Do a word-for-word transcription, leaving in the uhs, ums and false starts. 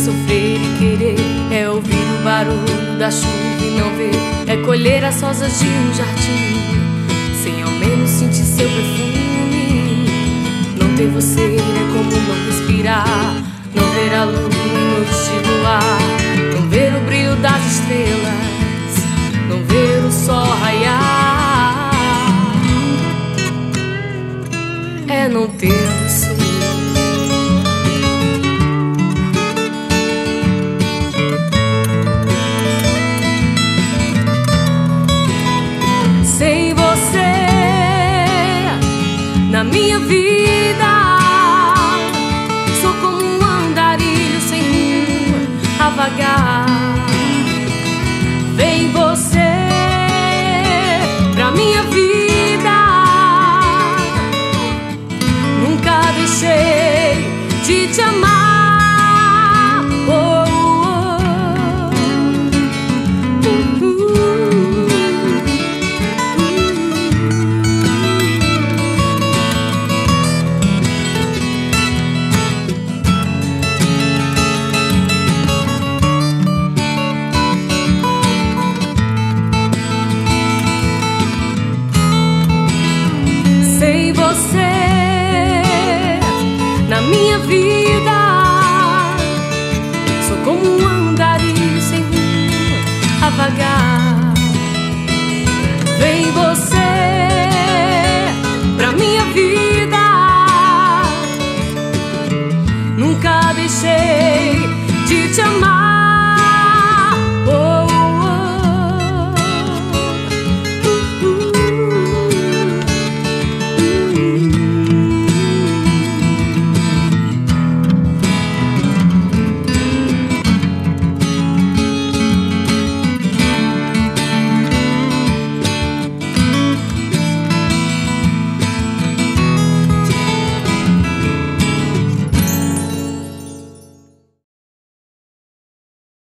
sofrer e querer, é ouvir o barulho da chuva e não ver, é colher as rosas de um jardim sem ao menos sentir seu perfume. Não ter você é como não respirar, não ver a lua em noites de luar, não ver o brilho das estrelas, não ver o sol raiar. É não ter você. Sem você na minha vida, sou como um andarilho sem rumo a vagar. Vem você pra minha vida, nunca deixei de te amar. Sem você na minha vida, sou como um andarilho sem rumo a vagar. Vem você pra minha vida, nunca deixei de te